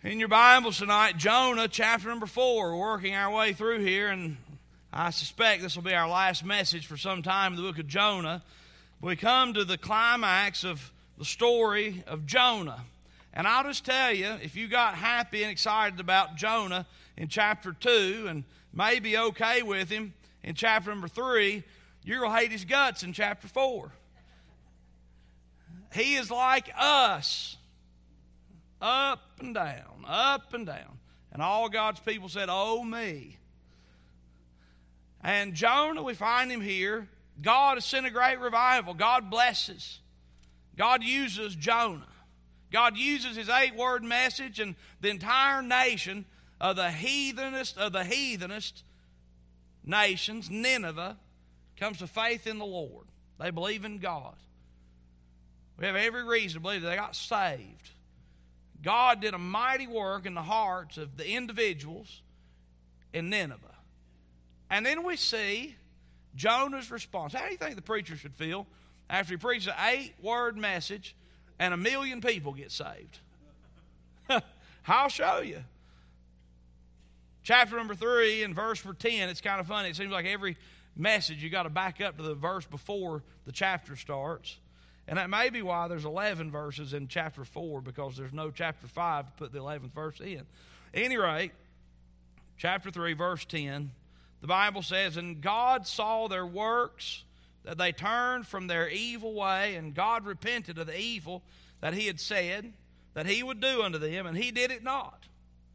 In your Bibles tonight, Jonah chapter number 4. We're working our way through here, and I suspect this will be our last message for some time in the book of Jonah. We come to the climax of the story of Jonah. And I'll just tell you, if you got happy and excited about Jonah in chapter 2 and maybe okay with him in chapter number 3, you're going to hate his guts in chapter 4. He is like us. Up and down, up and down. And all God's people said, "Oh me." And Jonah, we find him here. God has sent a great revival. God blesses. God uses Jonah. God uses his 8-word message, and the entire nation of the heathenest nations, Nineveh, comes to faith in the Lord. They believe in God. We have every reason to believe that they got saved. God did a mighty work in the hearts of the individuals in Nineveh. And then we see Jonah's response. How do you think the preacher should feel after he preaches an 8-word message and 1 million people get saved? I'll show you. Chapter number 3 and verse 10, it's kind of funny. It seems like every message you got to back up to the verse before the chapter starts. And that may be why there's 11 verses in chapter 4, because there's no chapter 5 to put the 11th verse in. At any rate, chapter 3, verse 10, the Bible says, "And God saw their works, that they turned from their evil way, and God repented of the evil that he had said that he would do unto them, and he did it not."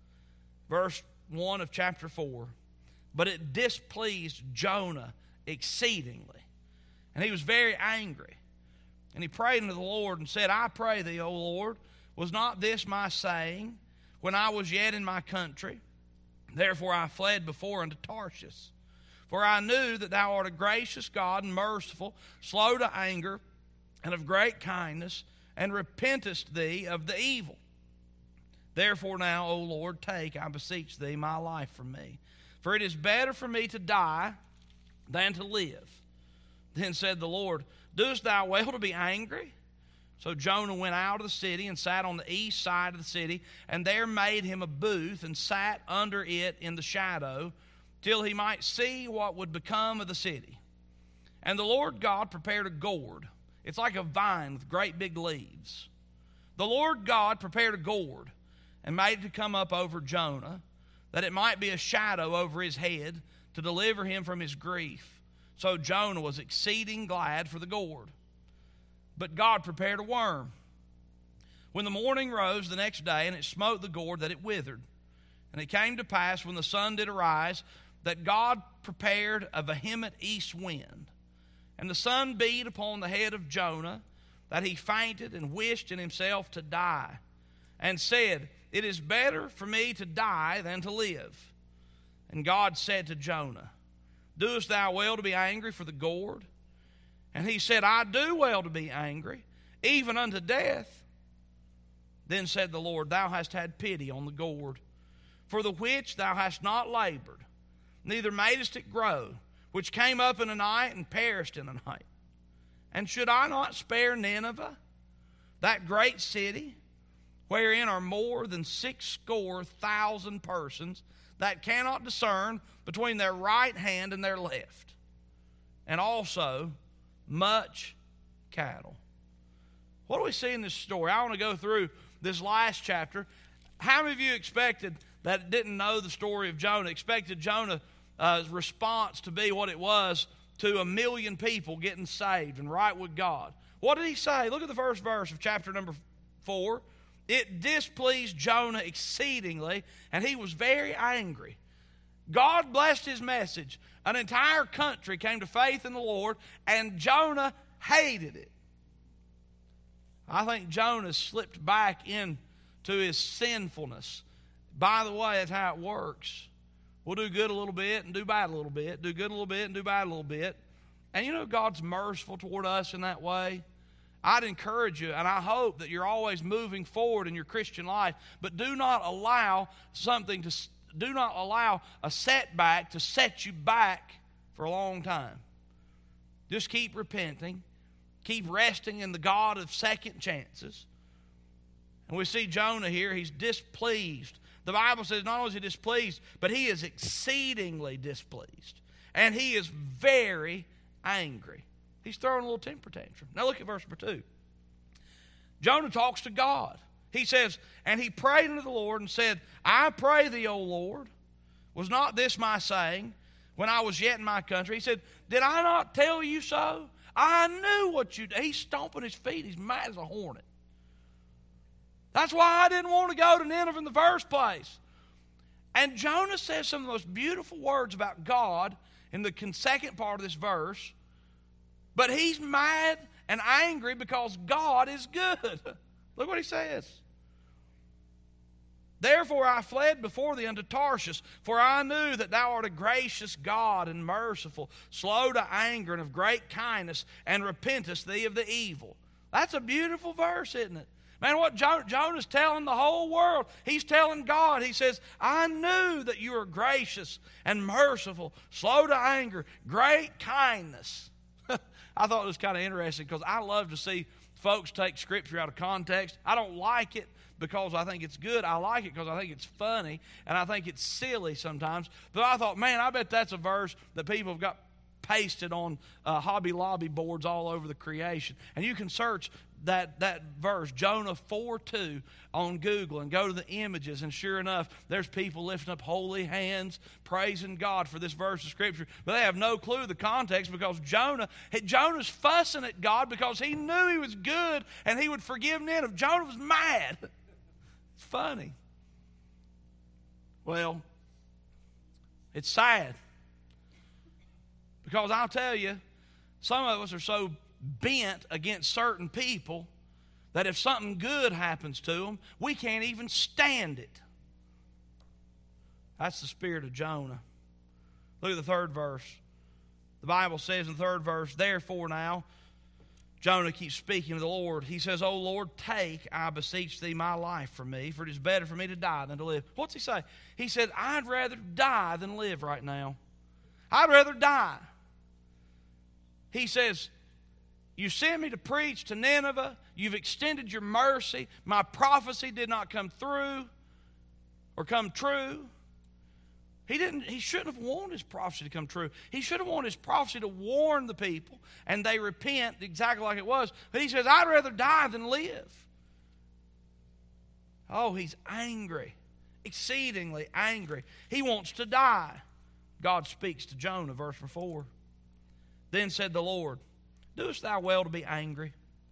Verse 1 of chapter 4, "But it displeased Jonah exceedingly, and he was very angry. And he prayed unto the Lord and said, I pray thee, O Lord, was not this my saying when I was yet in my country? Therefore I fled before unto Tarshish. For I knew that thou art a gracious God and merciful, slow to anger, and of great kindness, and repentest thee of the evil. Therefore now, O Lord, take, I beseech thee, my life from me. For it is better for me to die than to live. Then said the Lord, Doest thou well to be angry? So Jonah went out of the city and sat on the east side of the city, and there made him a booth and sat under it in the shadow, till he might see what would become of the city. And the Lord God prepared a gourd. It's like a vine with great big leaves. The Lord God prepared a gourd and made it to come up over Jonah, that it might be a shadow over his head, to deliver him from his grief. So Jonah was exceeding glad for the gourd. But God prepared a worm. When the morning rose the next day, and it smote the gourd, that it withered. And it came to pass, when the sun did arise, that God prepared a vehement east wind. And the sun beat upon the head of Jonah, that he fainted and wished in himself to die, and said, It is better for me to die than to live. And God said to Jonah, Doest thou well to be angry for the gourd? And he said, I do well to be angry, even unto death. Then said the Lord, Thou hast had pity on the gourd, for the which thou hast not labored, neither madest it grow, which came up in a night and perished in a night. And should I not spare Nineveh, that great city, wherein are more than 60,000 persons, that cannot discern between their right hand and their left, and also much cattle?" What do we see in this story? I want to go through this last chapter. How many of you expected, that didn't know the story of Jonah, expected Jonah's response to be what it was to 1 million people getting saved and right with God? What did he say? Look at the first verse of chapter number 4. It displeased Jonah exceedingly, and he was very angry. God blessed his message. An entire country came to faith in the Lord, and Jonah hated it. I think Jonah slipped back into his sinfulness. By the way, that's how it works. We'll do good a little bit and do bad a little bit, do good a little bit and do bad a little bit. And you know God's merciful toward us in that way. I'd encourage you, and I hope that you're always moving forward in your Christian life, but do not allow a setback to set you back for a long time. Just keep repenting. Keep resting in the God of second chances. And we see Jonah here, he's displeased. The Bible says not only is he displeased, but he is exceedingly displeased. And he is very angry. He's throwing a little temper tantrum. Now look at verse number 2. Jonah talks to God. He says, and he prayed unto the Lord and said, I pray thee, O Lord, was not this my saying when I was yet in my country? He said, did I not tell you so? I knew what you did. He's stomping his feet. He's mad as a hornet. That's why I didn't want to go to Nineveh in the first place. And Jonah says some of the most beautiful words about God in the second part of this verse. But he's mad and angry because God is good. Look what he says. Therefore I fled before thee unto Tarshish, for I knew that thou art a gracious God and merciful, slow to anger and of great kindness, and repentest thee of the evil. That's a beautiful verse, isn't it? Man, what Jonah's telling the whole world, he's telling God. He says, I knew that you are gracious and merciful, slow to anger, great kindness. I thought it was kind of interesting because I love to see folks take Scripture out of context. I don't like it because I think it's good. I like it because I think it's funny, and I think it's silly sometimes. But I thought, man, I bet that's a verse that people have got pasted on Hobby Lobby boards all over the creation. And you can search that verse, Jonah 4:2, on Google and go to the images, and sure enough, there's people lifting up holy hands, praising God for this verse of Scripture. But they have no clue the context because Jonah's fussing at God because he knew he was good and he would forgive Nineveh. Jonah was mad. It's funny. Well, it's sad. Because I'll tell you, some of us are so bent against certain people that if something good happens to them, we can't even stand it. That's the spirit of Jonah. Look at the third verse. The Bible says in the third verse, therefore now, Jonah keeps speaking to the Lord. He says, O Lord, take, I beseech thee, my life from me, for it is better for me to die than to live. What's he say? He said, I'd rather die than live right now. I'd rather die. He says, you sent me to preach to Nineveh. You've extended your mercy. My prophecy did not come through or come true. He shouldn't have wanted his prophecy to come true. He should have wanted his prophecy to warn the people and they repent exactly like it was. But he says, I'd rather die than live. Oh, he's angry, exceedingly angry. He wants to die. God speaks to Jonah, verse 4. Then said the Lord, doest thou well to be angry?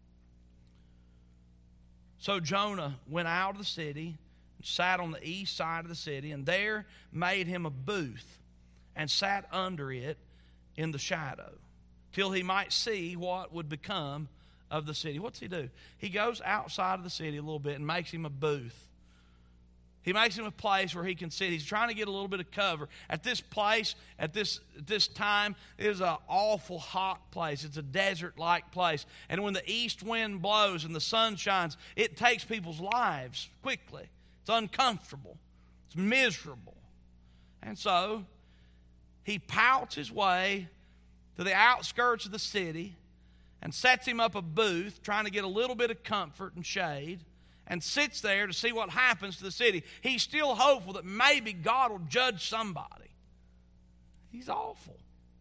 So Jonah went out of the city and sat on the east side of the city, and there made him a booth and sat under it in the shadow till he might see what would become of the city. What's he do? He goes outside of the city a little bit and makes him a booth. He makes him a place where he can sit. He's trying to get a little bit of cover. At this place, at this time, it is an awful hot place. It's a desert-like place. And when the east wind blows and the sun shines, it takes people's lives quickly. It's uncomfortable. It's miserable. And so, he pouts his way to the outskirts of the city and sets him up a booth, trying to get a little bit of comfort and shade, and sits there to see what happens to the city. He's still hopeful that maybe God will judge somebody. He's awful.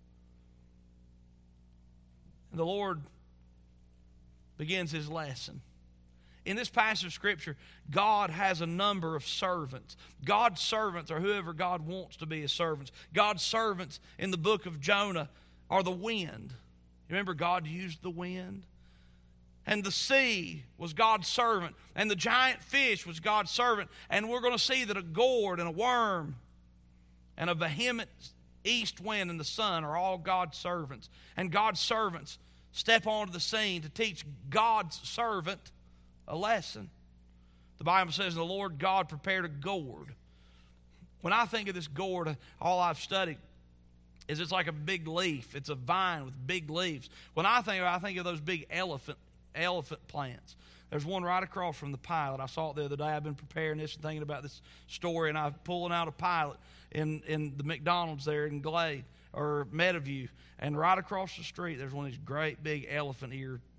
And the Lord begins his lesson. In this passage of Scripture, God has a number of servants. God's servants are whoever God wants to be his servants. God's servants in the book of Jonah are the wind. Remember, God used the wind? And the sea was God's servant. And the giant fish was God's servant. And we're going to see that a gourd and a worm and a vehement east wind and the sun are all God's servants. And God's servants step onto the scene to teach God's servant a lesson. The Bible says the Lord God prepared a gourd. When I think of this gourd, all I've studied is it's like a big leaf. It's a vine with big leaves. When I think of those big elephant plants. There's one right across from the Pilot. I saw it the other day. I've been preparing this and thinking about this story, and I'm pulling out a Pilot in the McDonald's there in Glade or Meadowview, and right across the street there's one of these great big elephant ear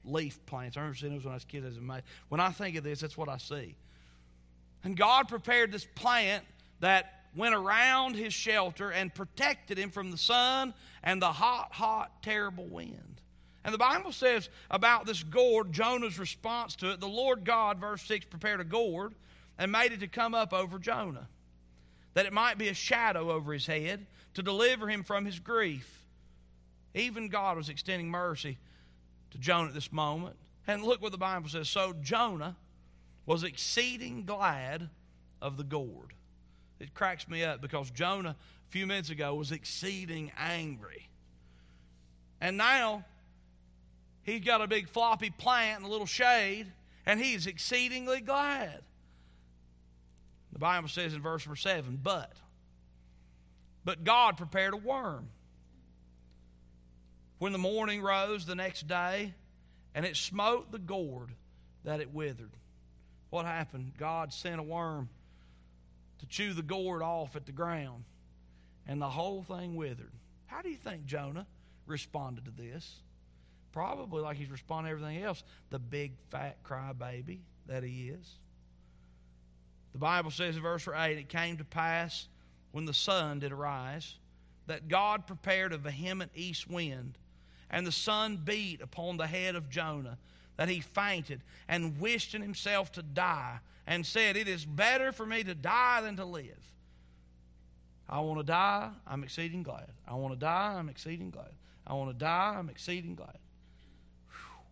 leaf plants. I remember seeing those when I was a kid. When I think of this, that's what I see. And God prepared this plant that went around his shelter and protected him from the sun and the hot, terrible wind. And the Bible says about this gourd, Jonah's response to it, the Lord God, verse 6, prepared a gourd and made it to come up over Jonah, that it might be a shadow over his head to deliver him from his grief. Even God was extending mercy to Jonah at this moment. And look what the Bible says. So Jonah was exceeding glad of the gourd. It cracks me up because Jonah, a few minutes ago, was exceeding angry. And now, he's got a big floppy plant in a little shade, and he's exceedingly glad. The Bible says in verse number 7, But God prepared a worm when the morning rose the next day, and it smote the gourd that it withered. What happened? God sent a worm to chew the gourd off at the ground, and the whole thing withered. How do you think Jonah responded to this? Probably like he's responding to everything else, the big fat crybaby that he is. The Bible says in verse 8, It came to pass when the sun did arise, that God prepared a vehement east wind, and the sun beat upon the head of Jonah, that he fainted and wished in himself to die, and said, It is better for me to die than to live. I want to die, I'm exceeding glad. I want to die, I'm exceeding glad. I want to die, I'm exceeding glad. Whew.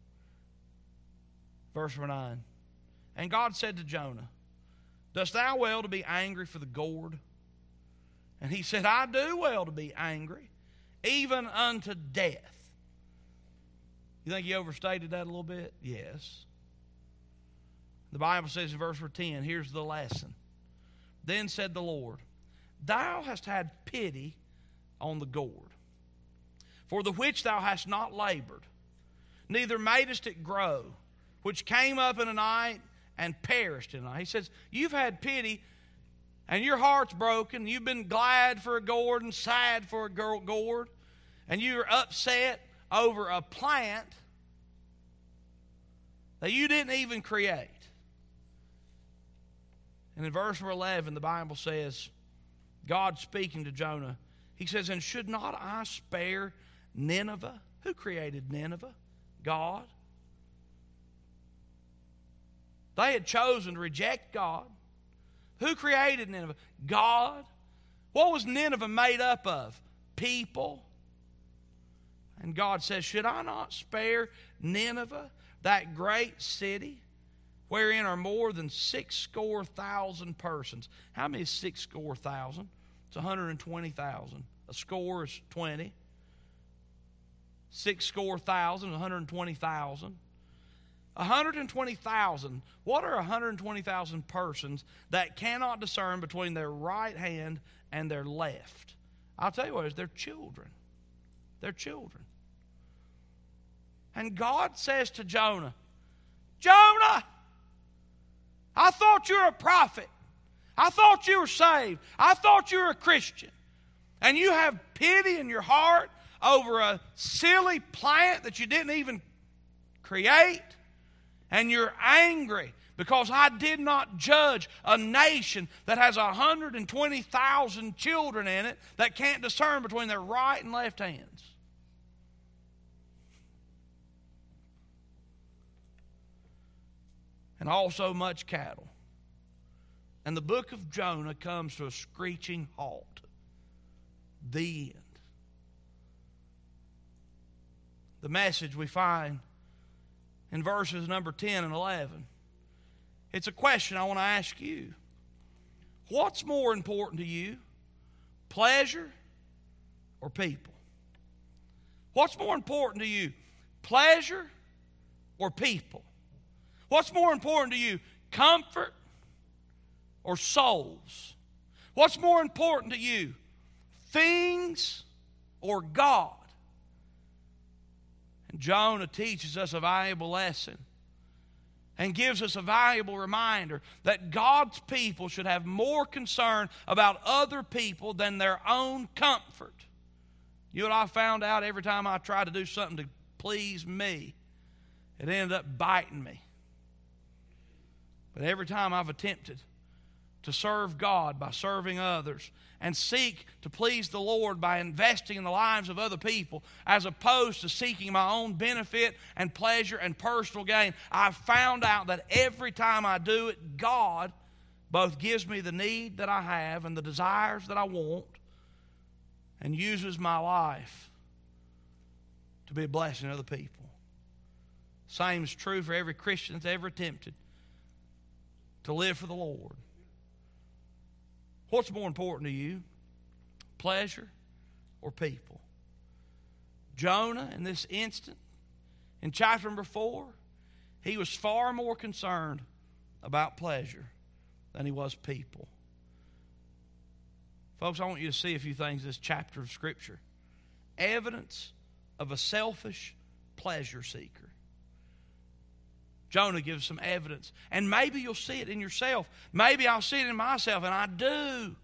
Verse 9. And God said to Jonah, Dost thou well to be angry for the gourd? And he said, I do well to be angry, even unto death. You think he overstated that a little bit? Yes. The Bible says in verse 10, here's the lesson. Then said the Lord, Thou hast had pity on the gourd, for the which thou hast not labored, neither madest it grow, which came up in a night and perished in a night. He says, you've had pity, and your heart's broken. You've been glad for a gourd and sad for a gourd, and you're upset over a plant that you didn't even create. And in verse 11, the Bible says, God speaking to Jonah, he says, And should not I spare Nineveh? Who created Nineveh? God. They had chosen to reject God. Who created Nineveh? God. What was Nineveh made up of? People. And God says, Should I not spare Nineveh, that great city, wherein are more than 60,000 persons? How many is 60,000? It's 120,000. A score is 20. 60,000 is 120,000. 120,000. What are 120,000 persons that cannot discern between their right hand and their left? I'll tell you what it is. They're children. They're children. And God says to Jonah, Jonah, I thought you were a prophet. I thought you were saved. I thought you were a Christian. And you have pity in your heart over a silly plant that you didn't even create. And you're angry because I did not judge a nation that has 120,000 children in it that can't discern between their right and left hands. And also much cattle. And the book of Jonah comes to a screeching halt. The end. The message we find in verses number 10 and 11. It's a question I want to ask you. What's more important to you? Pleasure or people? What's more important to you? Pleasure or people? What's more important to you? Comfort or souls? What's more important to you? Things or God? And Jonah teaches us a valuable lesson and gives us a valuable reminder that God's people should have more concern about other people than their own comfort. You know what I found out every time I try to do something to please me? It ended up biting me. But every time I've attempted to serve God by serving others and seek to please the Lord by investing in the lives of other people as opposed to seeking my own benefit and pleasure and personal gain, I've found out that every time I do it, God both gives me the need that I have and the desires that I want and uses my life to be a blessing to other people. Same is true for every Christian that's ever attempted to live for the Lord. What's more important to you? Pleasure or people? Jonah, in this instant, in chapter number 4, he was far more concerned about pleasure than he was people. Folks, I want you to see a few things in this chapter of Scripture. Evidence of a selfish pleasure seeker. Jonah gives some evidence. And maybe you'll see it in yourself. Maybe I'll see it in myself, and I do.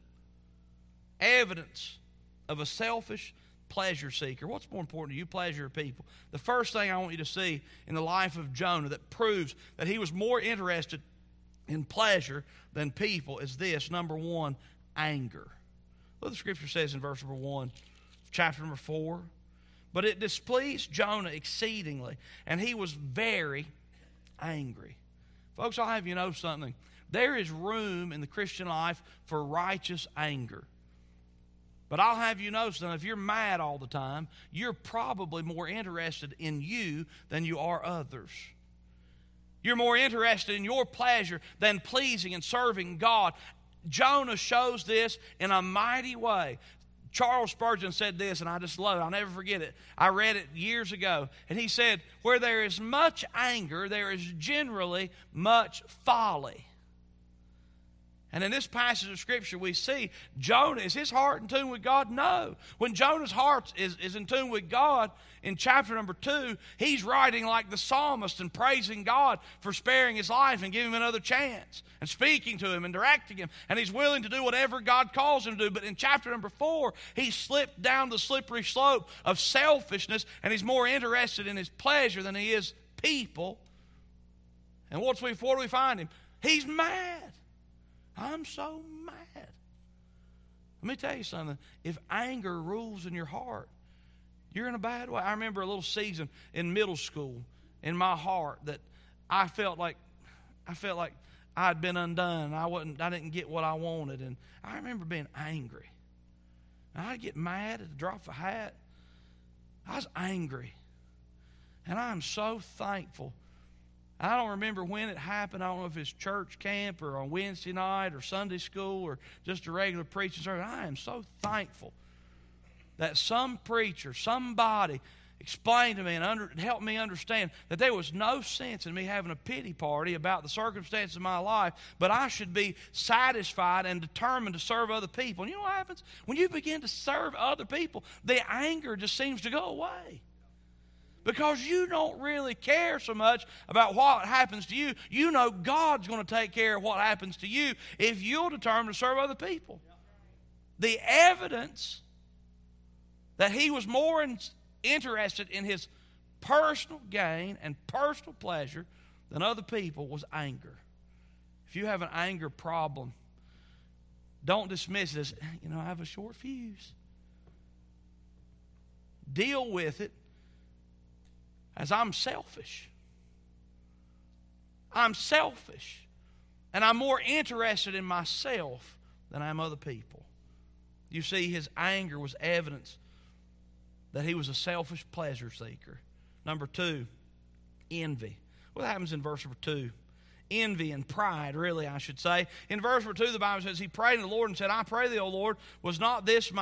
Evidence of a selfish pleasure seeker. What's more important to you, pleasure or people? The first thing I want you to see in the life of Jonah that proves that he was more interested in pleasure than people is this. Number 1, anger. Look what the Scripture says in verse number 1, chapter number 4. But it displeased Jonah exceedingly, and he was very angry. Folks, I'll have you know something. There is room in the Christian life for righteous anger. But I'll have you know something. If you're mad all the time, you're probably more interested in you than you are others. You're more interested in your pleasure than pleasing and serving God. Jonah shows this in a mighty way. Charles Spurgeon said this, and I just love it. I'll never forget it. I read it years ago. And he said, where there is much anger, there is generally much folly. And in this passage of Scripture, we see Jonah, is his heart in tune with God? No. When Jonah's heart is in tune with God, in chapter number 2, he's writing like the psalmist and praising God for sparing his life and giving him another chance and speaking to him and directing him. And he's willing to do whatever God calls him to do. But in chapter number 4, he slipped down the slippery slope of selfishness, and he's more interested in his pleasure than he is people. And what do we find him? He's mad. I'm so mad. Let me tell you something. If anger rules in your heart, you're in a bad way. I remember a little season in middle school in my heart that I felt like I'd been undone. I didn't get what I wanted, and I remember being angry. And I'd get mad at the drop of a hat. I was angry, and I'm so thankful. I don't remember when it happened. I don't know if it's church camp or on Wednesday night or Sunday school or just a regular preaching service. I am so thankful that some preacher, somebody explained to me and helped me understand that there was no sense in me having a pity party about the circumstances of my life, but I should be satisfied and determined to serve other people. And you know what happens? When you begin to serve other people, the anger just seems to go away. Because you don't really care so much about what happens to you. You know God's going to take care of what happens to you if you'll determine to serve other people. The evidence that he was more interested in his personal gain and personal pleasure than other people was anger. If you have an anger problem, don't dismiss it as, I have a short fuse. Deal with it as I'm selfish. I'm selfish. And I'm more interested in myself than I am other people. You see, his anger was evidence that he was a selfish pleasure seeker. Number 2, envy. What happens in verse number 2? Envy and pride, really, I should say. In verse number 2, the Bible says, he prayed to the Lord and said, I pray thee, O Lord, was not this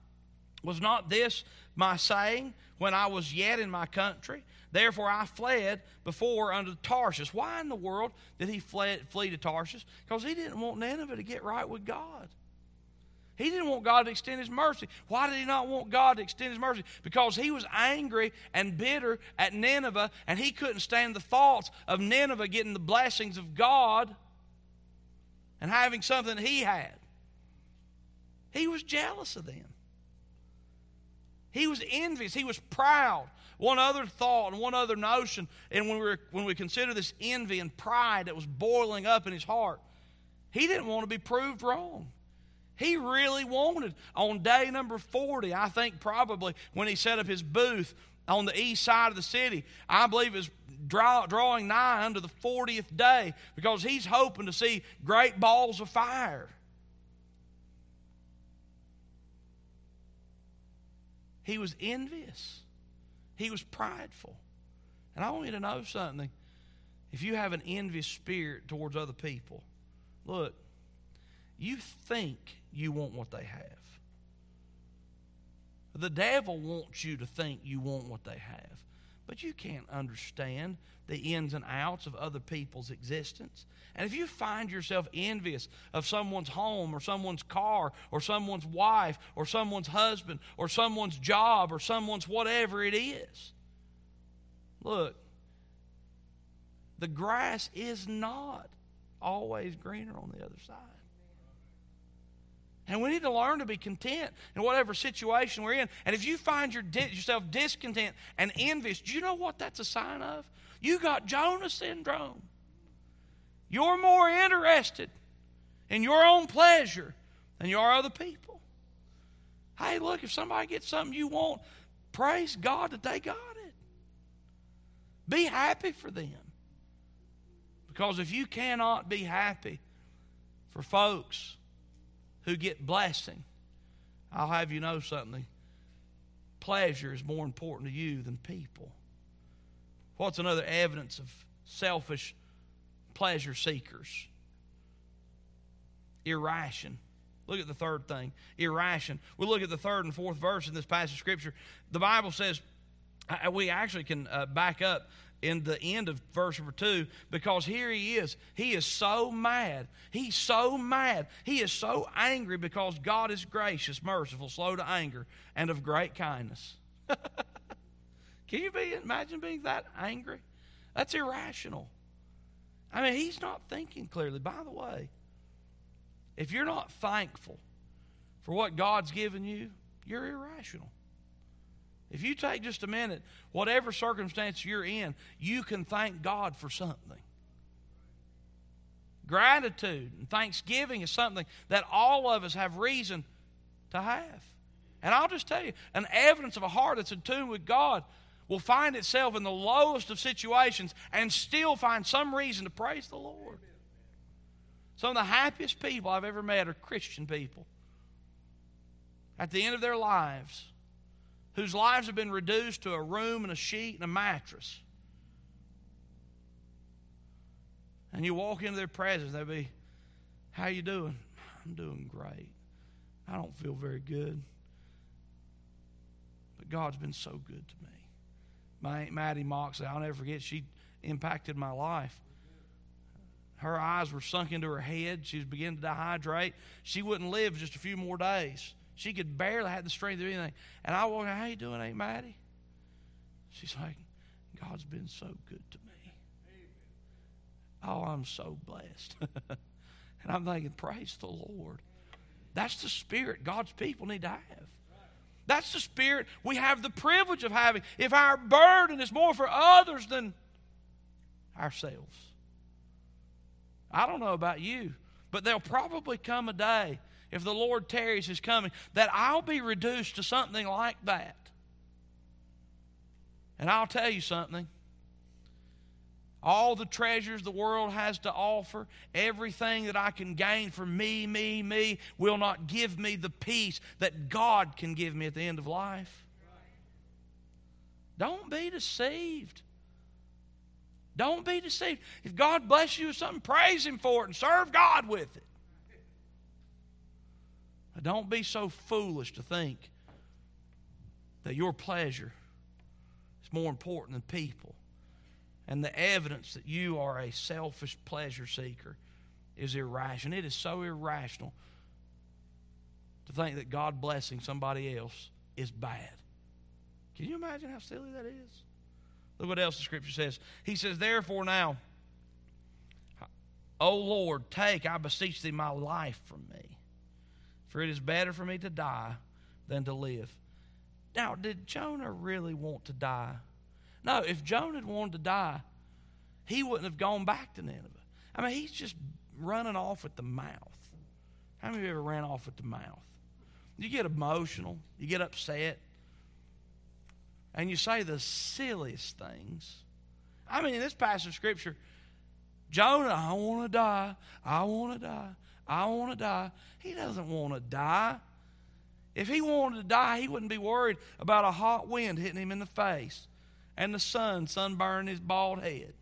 my saying when I was yet in my country? Therefore I fled before unto Tarshish. Why in the world did he flee to Tarshish? Because he didn't want Nineveh to get right with God. He didn't want God to extend his mercy. Why did he not want God to extend his mercy? Because he was angry and bitter at Nineveh, and he couldn't stand the thoughts of Nineveh getting the blessings of God and having something he had. He was jealous of them. He was envious. He was proud. One other thought and one other notion, and when we consider this envy and pride that was boiling up in his heart, he didn't want to be proved wrong. He really wanted, on day number 40, I think probably when he set up his booth on the east side of the city, I believe it was drawing nigh unto the 40th day, because he's hoping to see great balls of fire. He was envious. He was prideful. And I want you to know something. If you have an envious spirit towards other people, look, you think you want what they have. The devil wants you to think you want what they have. But you can't understand the ins and outs of other people's existence. And if you find yourself envious of someone's home or someone's car or someone's wife or someone's husband or someone's job or someone's whatever it is, look, the grass is not always greener on the other side. And we need to learn to be content in whatever situation we're in. And if you find yourself discontent and envious, do you know what that's a sign of? You got Jonah syndrome. You're more interested in your own pleasure than you are other people. Hey, look, if somebody gets something you want, praise God that they got it. Be happy for them. Because if you cannot be happy for folks who get blessing, I'll have you know something. Pleasure is more important to you than people. What's another evidence of selfish pleasure seekers? Irration. Look at the third thing. Irration. We'll look at the third and fourth verse in this passage of Scripture. The Bible says, we actually can back up in the end of verse number 2, because here he is. He is so mad. He's so mad. He is so angry because God is gracious, merciful, slow to anger, and of great kindness. Can you imagine being that angry? That's irrational. I mean, he's not thinking clearly. By the way, if you're not thankful for what God's given you, you're irrational. If you take just a minute, whatever circumstance you're in, you can thank God for something. Gratitude and thanksgiving is something that all of us have reason to have. And I'll just tell you, an evidence of a heart that's in tune with God will find itself in the lowest of situations and still find some reason to praise the Lord. Some of the happiest people I've ever met are Christian people. At the end of their lives, whose lives have been reduced to a room and a sheet and a mattress. And you walk into their presence, they'll be, how you doing? I'm doing great. I don't feel very good. But God's been so good to me. My Aunt Maddie Moxley, I'll never forget, she impacted my life. Her eyes were sunk into her head. She was beginning to dehydrate. She wouldn't live just a few more days. She could barely have the strength of anything. And I walked in, how you doing, Aunt Maddie? She's like, God's been so good to me. Oh, I'm so blessed. And I'm thinking, praise the Lord. That's the spirit God's people need to have. That's the spirit we have the privilege of having. If our burden is more for others than ourselves. I don't know about you, but there'll probably come a day, if the Lord tarries his coming, that I'll be reduced to something like that. And I'll tell you something. All the treasures the world has to offer, everything that I can gain from me, will not give me the peace that God can give me at the end of life. Don't be deceived. Don't be deceived. If God bless you with something, praise him for it and serve God with it. But don't be so foolish to think that your pleasure is more important than people. And the evidence that you are a selfish pleasure seeker is irrational. It is so irrational to think that God blessing somebody else is bad. Can you imagine how silly that is? Look what else the Scripture says. He says, therefore now, O Lord, take, I beseech thee, my life from me. For it is better for me to die than to live. Now, did Jonah really want to die? No, if Jonah had wanted to die, he wouldn't have gone back to Nineveh. I mean, he's just running off at the mouth. How many of you ever ran off at the mouth? You get emotional, you get upset, and you say the silliest things. I mean, in this passage of Scripture, Jonah, I want to die, I want to die, I want to die. He doesn't want to die. If he wanted to die, he wouldn't be worried about a hot wind hitting him in the face and the sun sunburning his bald head.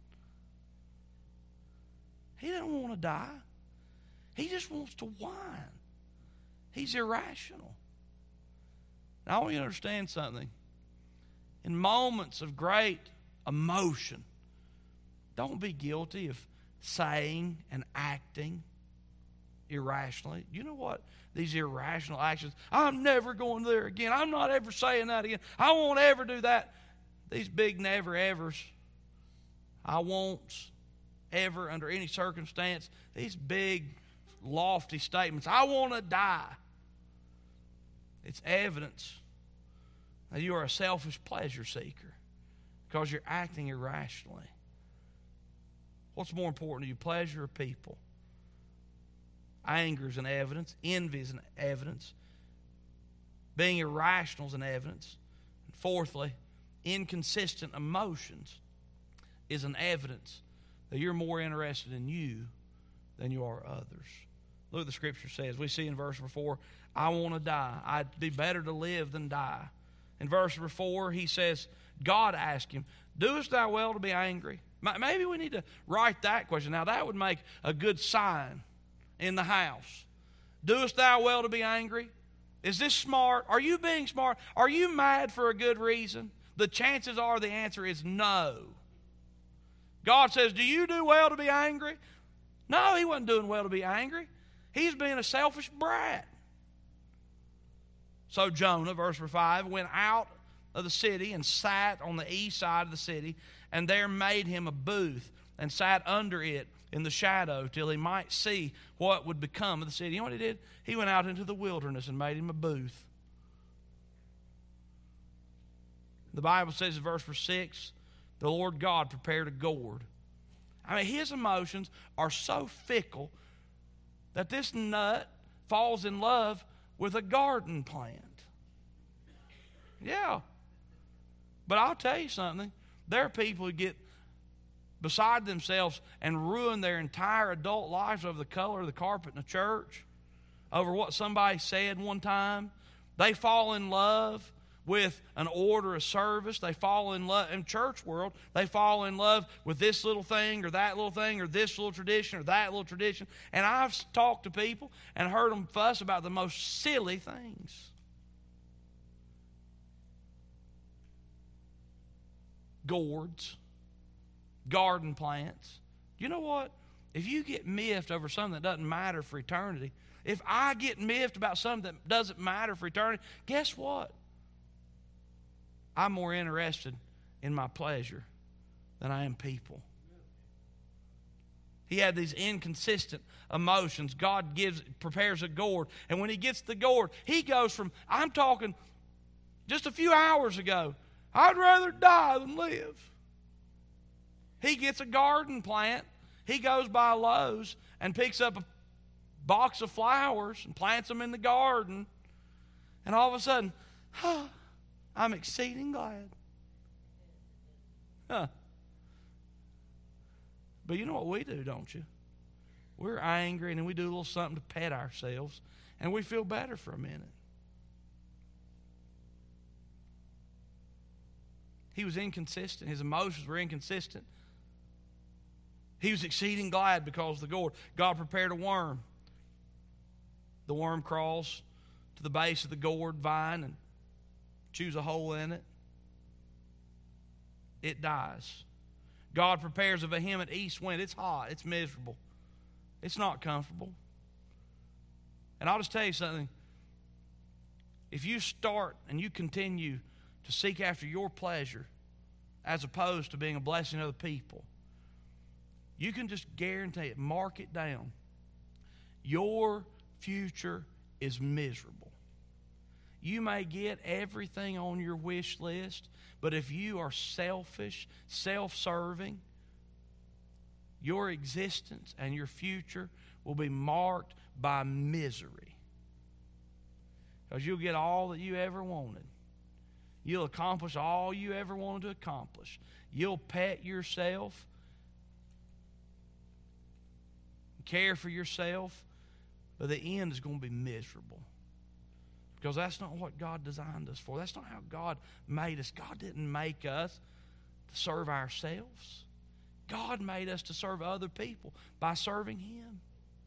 He doesn't want to die. He just wants to whine. He's irrational. Now, I want you to understand something. In moments of great emotion, don't be guilty of saying and acting irrationally. You know what? These irrational actions, I'm never going there again. I'm not ever saying that again. I won't ever do that. These big never-evers, I won't ever under any circumstance, these big lofty statements, I want to die. It's evidence that you are a selfish pleasure seeker because you're acting irrationally. What's more important to you, pleasure or people? Anger is an evidence. Envy is an evidence. Being irrational is an evidence. And fourthly, inconsistent emotions is an evidence that you're more interested in you than you are others. Look what the Scripture says. We see in verse number 4, I want to die. I'd be better to live than die. In verse number 4, he says, God asked him, doest thou well to be angry? Maybe we need to write that question. Now, that would make a good sign in the house. Doest thou well to be angry? Is this smart? Are you being smart? Are you mad for a good reason? The chances are the answer is no. God says, do you do well to be angry? No, he wasn't doing well to be angry. He's being a selfish brat. So Jonah, verse 5, went out of the city and sat on the east side of the city, and there made him a booth and sat under it in the shadow till he might see what would become of the city. You know what he did? He went out into the wilderness and made him a booth. The Bible says in verse 6, the Lord God prepared a gourd. I mean, his emotions are so fickle that this nut falls in love with a garden plant. Yeah. But I'll tell you something. There are people who get beside themselves and ruin their entire adult lives over the color of the carpet in the church, over what somebody said one time. They fall in love with an order of service. They fall in love in church world. They fall in love with this little thing or that little thing or this little tradition or that little tradition. And I've talked to people and heard them fuss about the most silly things. Gourds, garden plants. You know what? If you get miffed over something that doesn't matter for eternity, if I get miffed about something that doesn't matter for eternity, guess what? I'm more interested in my pleasure than I am people. He had these inconsistent emotions. God prepares a gourd. And when he gets the gourd, he goes from, I'm talking just a few hours ago, I'd rather die than live. He gets a garden plant. He goes by Lowe's and picks up a box of flowers and plants them in the garden. And all of a sudden, I'm exceeding glad. But you know what we do, don't you? We're angry and then we do a little something to pet ourselves and we feel better for a minute. He was inconsistent. His emotions were inconsistent. He was exceeding glad because of the gourd. God prepared a worm. The worm crawls to the base of the gourd vine and chews a hole in it. It dies. God prepares a vehement east wind. It's hot. It's miserable. It's not comfortable. And I'll just tell you something. If you start and you continue to seek after your pleasure as opposed to being a blessing to other people, you can just guarantee it, mark it down. Your future is miserable. You may get everything on your wish list, but if you are selfish, self-serving, your existence and your future will be marked by misery. Because you'll get all that you ever wanted. You'll accomplish all you ever wanted to accomplish. You'll pet yourself, care for yourself, but the end is going to be miserable. Because that's not what God designed us for. That's not how God made us. God didn't make us to serve ourselves. God made us to serve other people by serving Him.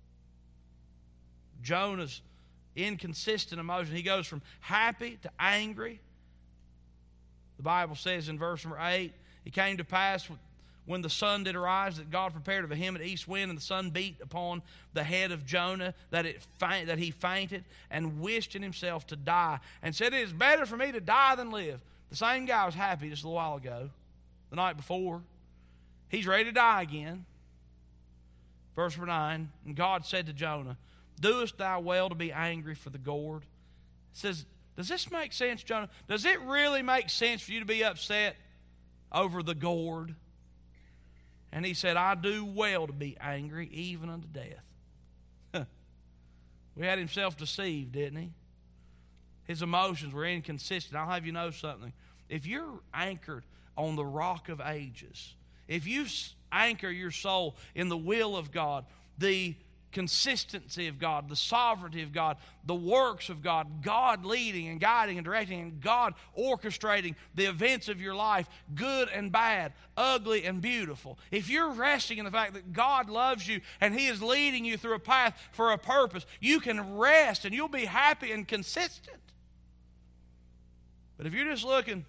Jonah's inconsistent emotion. He goes from happy to angry. The Bible says in verse number 8, it came to pass when the sun did arise that God prepared a vehement east wind, and the sun beat upon the head of Jonah, that he fainted and wished in himself to die, and said, "It is better for me to die than live." The same guy was happy just a little while ago, the night before. He's ready to die again. Verse number 9, and God said to Jonah, "Doest thou well to be angry for the gourd?" It says, does this make sense, Jonah? Does it really make sense for you to be upset over the gourd? And he said, "I do well to be angry, even unto death." We had him self-deceived, didn't he? His emotions were inconsistent. I'll have you know something. If you're anchored on the rock of ages, if you anchor your soul in the will of God, the consistency of God, the sovereignty of God, the works of God, God leading and guiding and directing, and God orchestrating the events of your life, good and bad, ugly and beautiful. If you're resting in the fact that God loves you and He is leading you through a path for a purpose, you can rest and you'll be happy and consistent. But if you're just looking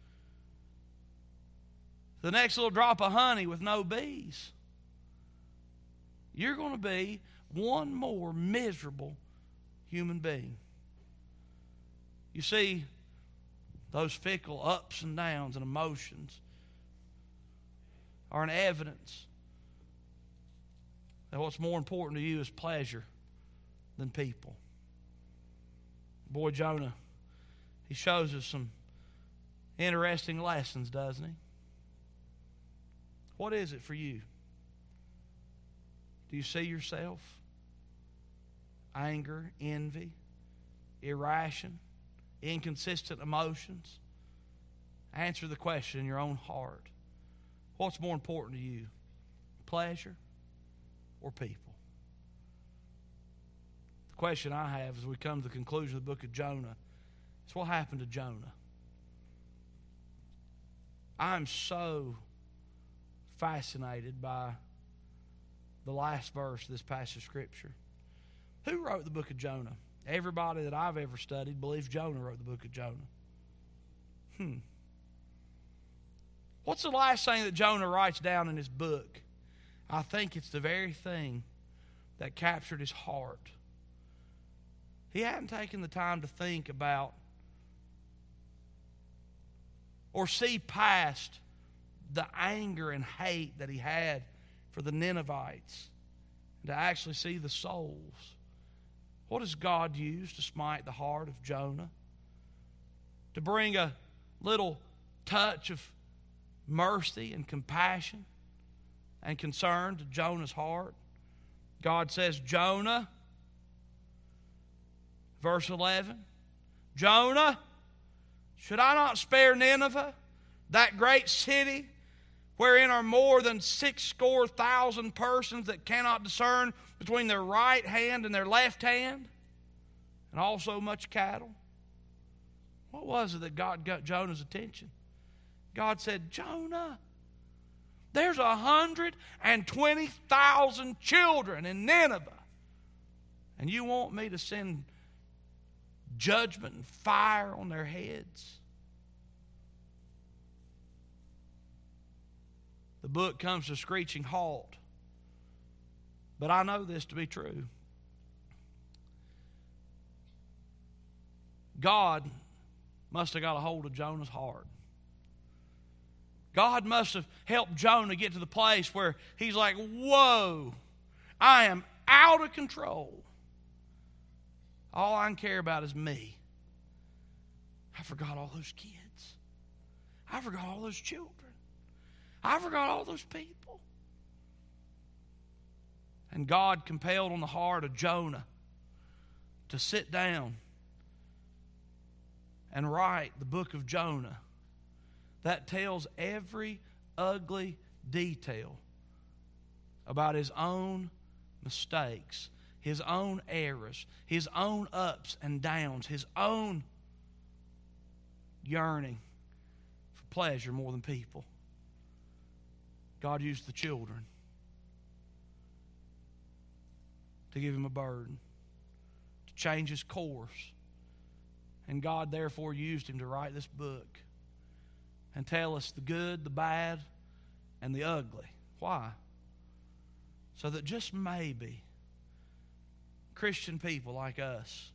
for the next little drop of honey with no bees, you're going to be one more miserable human being. You see, those fickle ups and downs and emotions are an evidence that what's more important to you is pleasure than people. Boy, Jonah, he shows us some interesting lessons, doesn't he? What is it for you? Do you see yourself? Anger, envy, irration, inconsistent emotions? Answer the question in your own heart. What's more important to you? Pleasure or people? The question I have as we come to the conclusion of the book of Jonah is, what happened to Jonah? I'm so fascinated by the last verse of this passage of Scripture. Who wrote the book of Jonah? Everybody that I've ever studied believes Jonah wrote the book of Jonah. What's the last thing that Jonah writes down in his book? I think it's the very thing that captured his heart. He hadn't taken the time to think about or see past the anger and hate that he had for the Ninevites, and to actually see the souls. What does God use to smite the heart of Jonah? To bring a little touch of mercy and compassion and concern to Jonah's heart. God says, "Jonah," verse 11, "Jonah, should I not spare Nineveh, that great city, wherein are more than 600,000 persons that cannot discern between their right hand and their left hand, and also much cattle?" What was it that God got Jonah's attention? God said, "Jonah, there's 120,000 children in Nineveh, and you want me to send judgment and fire on their heads?" The book comes to a screeching halt. But I know this to be true. God must have got a hold of Jonah's heart. God must have helped Jonah get to the place where he's like, "Whoa, I am out of control. All I can care about is me. I forgot all those kids. I forgot all those children. I forgot all those people. And God compelled on the heart of Jonah to sit down and write the book of Jonah that tells every ugly detail about his own mistakes, his own errors, his own ups and downs, his own yearning for pleasure more than people. God used the children to give him a burden, to change his course. And God therefore used him to write this book and tell us the good, the bad, and the ugly. Why? So that just maybe Christian people like us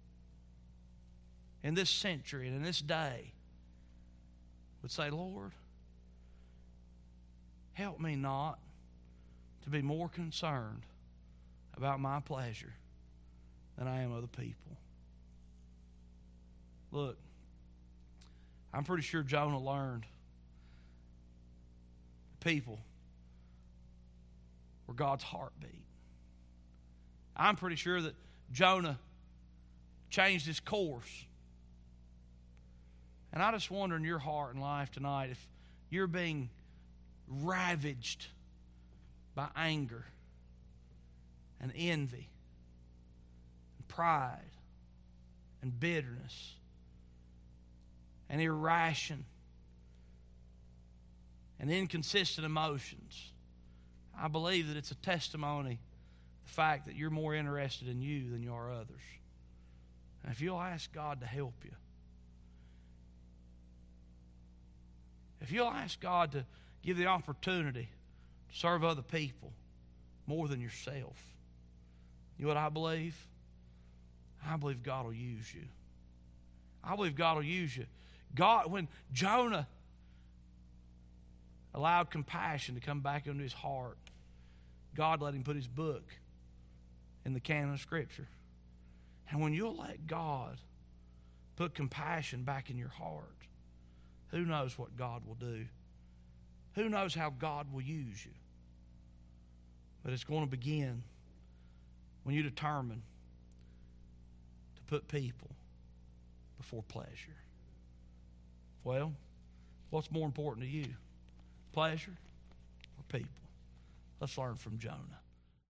in this century and in this day would say, Lord, help me not to be more concerned about my pleasure than I am other people. Look, I'm pretty sure Jonah learned people were God's heartbeat. I'm pretty sure that Jonah changed his course. And I just wonder in your heart and life tonight if you're being ravaged by anger and envy and pride and bitterness and irration and inconsistent emotions. I believe that it's a testimony, the fact that you're more interested in you than you are others. And if you'll ask God to help you, if you'll ask God to give the opportunity to serve other people more than yourself, you know what I believe? I believe God will use you. I believe God will use you. God, when Jonah allowed compassion to come back into his heart, God let him put his book in the canon of Scripture. And when you'll let God put compassion back in your heart, who knows what God will do? Who knows how God will use you? But it's going to begin when you determine to put people before pleasure. Well, what's more important to you? Pleasure or people? Let's learn from Jonah.